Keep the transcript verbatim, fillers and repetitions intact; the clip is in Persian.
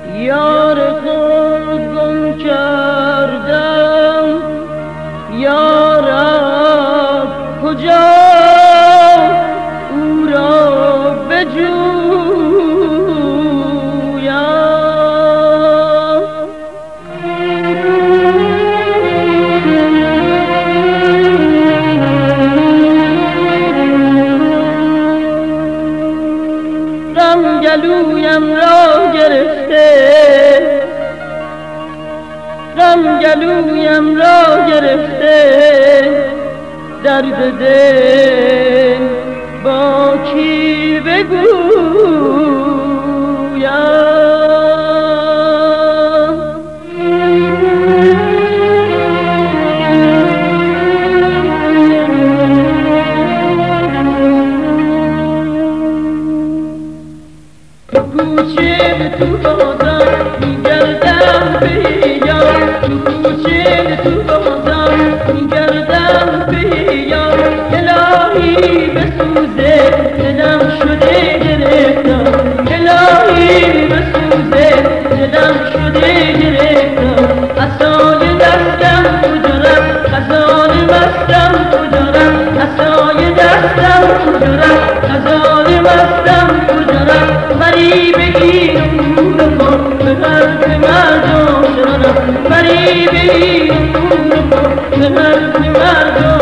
یار خود گم کردم یارب کجا او را بجویم غم گلویم را گرفته غم گلویم را گرفته درد دل با کی بگویم کوچه تو بازم میگردم به یار تو کوچه تو بازم میگردم به یار الهی بسوزه دلم شده گرفتم الهی بسوزه دلم شده گرفتم عصای دستم کجا رفت خزان مستم کجا رفت عصای دستم کجا رفت خزان مستم کجا رفت بری بگیر نور ما به حرف مردم شنم بری بگیر نور ما به حرف مردم